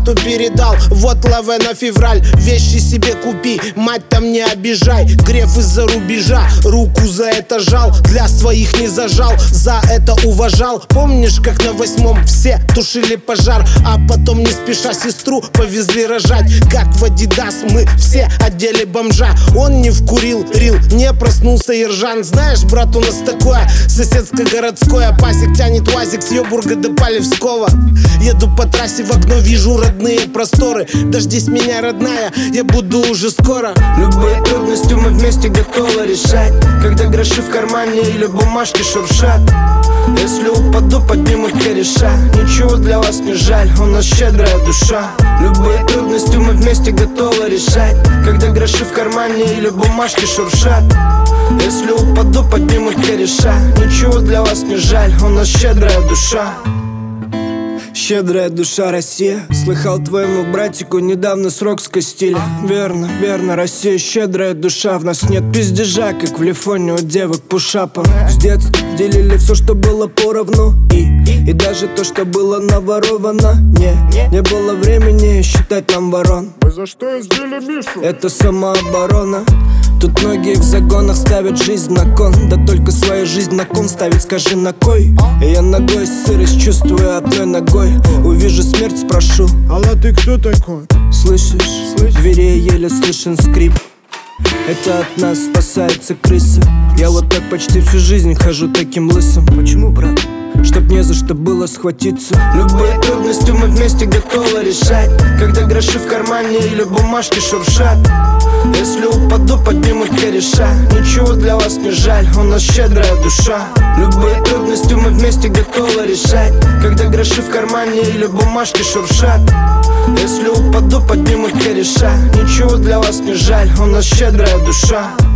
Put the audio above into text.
брату передал. Вот лаве на февраль, вещи себе купи, мать там не обижай. Греф из-за рубежа, руку за это жал, для своих не зажал, за это уважал. Помнишь, как на 8-м все тушили пожар, а потом не спеша сестру повезли рожать. Как в Адидас мы все одели бомжа. Он не вкурил, рил, не проснулся Ержан. Знаешь, брат, у нас такое соседско-городское. Пасек тянет УАЗик с Йобурга до Полевского. Еду по трассе, в окно вижу родные просторы. Дождись меня, родная, я буду уже скоро. Любые трудности мы вместе готовы решать, когда гроши в кармане или бумажки шуршат. Если упаду, поднимут кореша. Ничего для вас не жаль, у нас щедрая душа. Любые трудности мы вместе готовы решать, когда гроши в кармане или бумажки шуршат. Если упаду, поднимут кореша. Ничего для вас не жаль, у нас щедрая душа. Щедрая душа, Россия. Слыхал, твоему братику недавно срок скостили. Верно, верно, Россия, щедрая душа. В нас нет пиздежа, как в Лифоне у девок пушапа. С детства делили все, что было поровну. И даже то, что было наворовано. Не было времени считать нам ворон. Вы за что избили Мишу? Это самооборона. Тут многие в загонах ставят жизнь на кон. Да только свою жизнь на кон ставить, скажи на кой. И я ногой сырость чувствую одной ногой. Увижу смерть, спрошу: Алла, ты кто такой? слышишь? В двери еле слышен скрип. Это от нас спасается крыса. Я вот так почти всю жизнь хожу таким лысым. Почему, брат? Чтоб не за что было схватиться. Любые трудности мы вместе готовы решать, когда гроши в кармане или бумажки шуршат. Если упаду, поднимут кореша. Ничего для вас не жаль, у нас щедрая душа. Любые трудности мы вместе готовы решать, когда гроши в кармане или бумажки шуршат. Если упаду, поднимут кореша. Ничего для вас не жаль, у нас щедрая душа.